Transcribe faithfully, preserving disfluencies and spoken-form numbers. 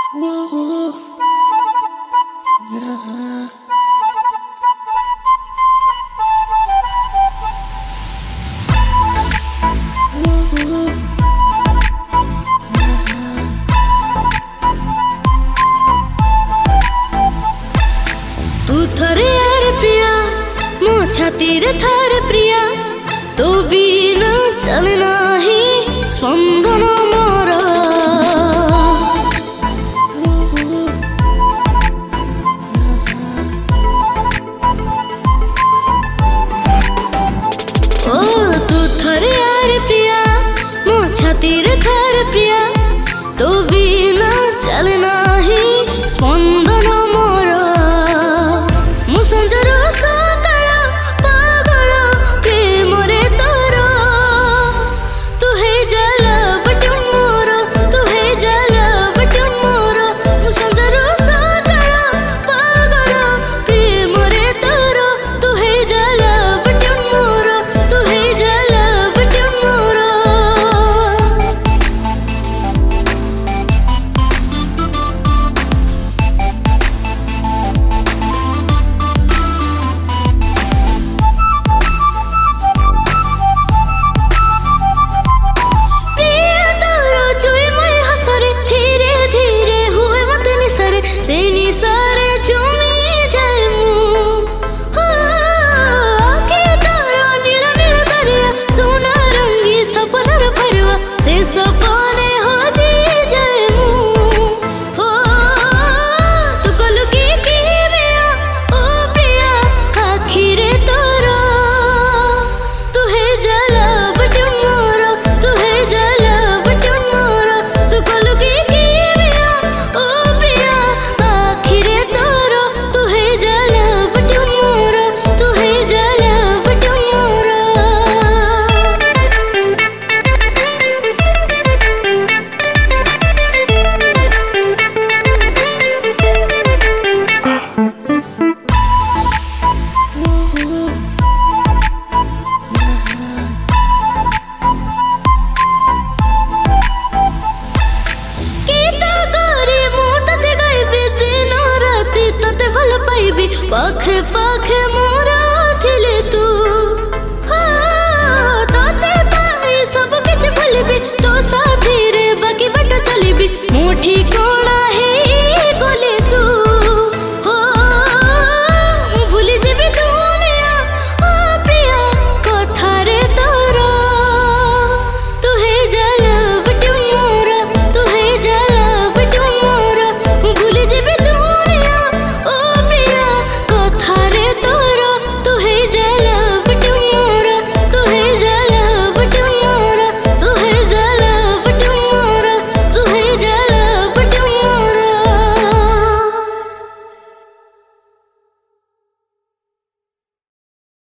तू थरे यार प्रिया मो छातीर थार प्रिया तो बिना चलना ही स्पंदन मोर ओ तू थरे यार प्रिया मो छातीर थार प्रिया तो बिना चलना ही स्पंदन मोर मुसंजर सकाळ पागल प्रेम रे तोर तू हे जाला बटू मोर तू हे जाला बटू मोर मुसंजर सकाळ पागल प्रेम रे तोर तू हे जाला बटू मोर तू हे जाला बटू मोर पाखे पाखे मोर